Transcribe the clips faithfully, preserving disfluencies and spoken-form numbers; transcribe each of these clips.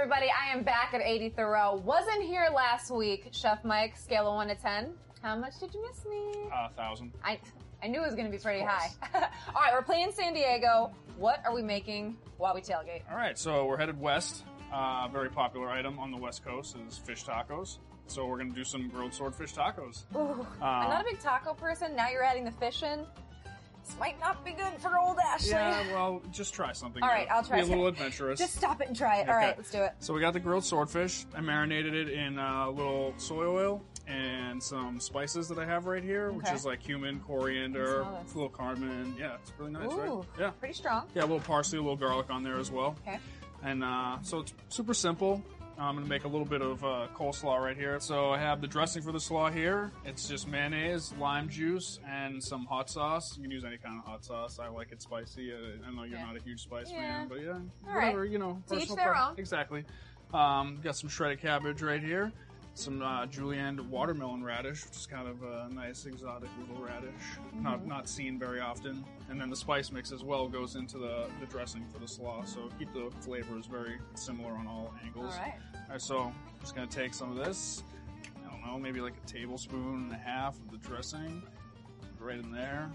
everybody? I am back at eighty Thoreau. Wasn't here last week, Chef Mike, scale of one to ten. How much did you miss me? A uh, thousand. I I knew it was going to be pretty high. All right, we're playing San Diego. What are we making while we tailgate? All right, so we're headed west. Uh, very popular item on the West Coast is fish tacos. So we're going to do some grilled swordfish tacos. Ooh, uh, I'm not a big taco person. Now you're adding the fish in. This might not be good for old Ashley. Yeah, well, just try something. All right, I'll try. Be a little adventurous. Just stop it and try it. Okay. All right, let's do it. So we got the grilled swordfish. I marinated it in a little soy oil and some spices that I have right here, Okay. which is like cumin, coriander, I a little cardamom. Yeah, it's really nice, Ooh, right? Yeah. pretty strong. Yeah, a little parsley, a little garlic on there as well. Okay. And uh, so it's super simple. I'm going to make a little bit of uh, coleslaw right here. So I have the dressing for the slaw here. It's just mayonnaise, lime juice, and some hot sauce. You can use any kind of hot sauce. I like it spicy. I, I know you're Yeah. not a huge spice Yeah. fan, but yeah, All whatever, right. you know. To each personal their pre- own. Exactly. Um, got some shredded cabbage right here. Some uh, julienne watermelon radish, which is kind of a nice exotic little radish, Mm-hmm. not not seen very often. And then the spice mix as well goes into the, the dressing for the slaw, so keep the flavors very similar on all angles. All right. All right, so I'm just gonna take some of this. I don't know, maybe like a tablespoon and a half of the dressing, right in there.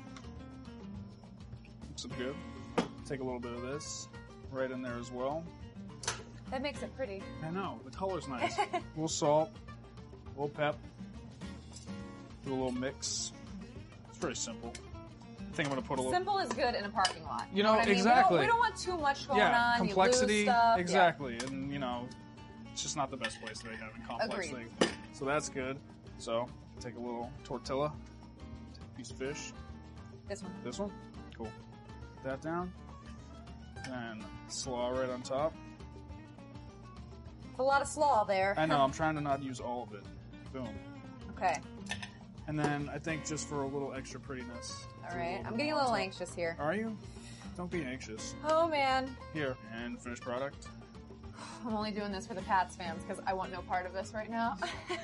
Looks good. Take a little bit of this right in there as well. That makes it pretty. I know, the color's nice. A little salt, a little pep, do a little mix. It's very simple. I think I'm gonna put a little. Simple is good in a parking lot. You know, what I mean? exactly. We don't, we don't want too much going yeah, on. complexity. You lose stuff. Exactly, and you know, it's just not the best place to be having complex Agreed. things. So that's good. So take a little tortilla, take a piece of fish. Yeah. This one. This one, cool. Put that down, and slaw right on top. It's a lot of slaw there. I know. I'm trying to not use all of it. Boom. Okay. And then I think just for a little extra prettiness. All right. I'm getting a little anxious here. Are you? Don't be anxious. Oh man. Here, and finished product. I'm only doing this for the Pats fans because I want no part of this right now.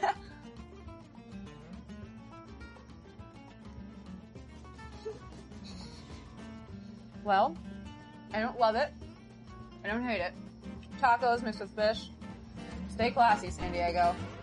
Well, I don't love it. I don't hate it. Tacos mixed with fish. Stay classy, San Diego.